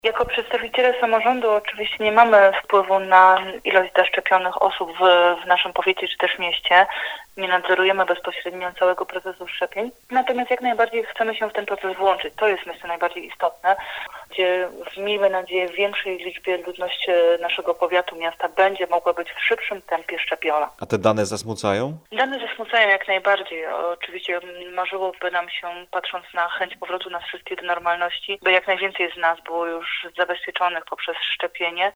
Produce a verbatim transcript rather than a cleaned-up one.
Jako przedstawiciele samorządu oczywiście nie mamy wpływu na ilość zaszczepionych osób w, w naszym powiecie czy też mieście. Nie nadzorujemy bezpośrednio całego procesu szczepień. Natomiast jak najbardziej chcemy się w ten proces włączyć. To jest, myślę, najbardziej istotne, gdzie miejmy nadzieję w większej liczbie ludność naszego powiatu, miasta będzie mogła być w szybszym tempie szczepiona. A te dane zasmucają? Dane zasmucają jak najbardziej. Oczywiście marzyłoby nam się, patrząc na chęć powrotu nas wszystkich do normalności, by jak najwięcej z nas było już zabezpieczonych poprzez szczepienie.